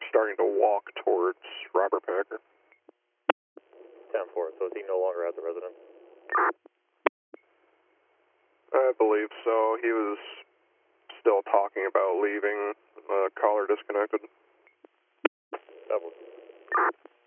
starting to walk towards Robert Packer. 10-4, so is he no longer at the residence? I believe so. He was still talking about leaving. Caller disconnected. Double.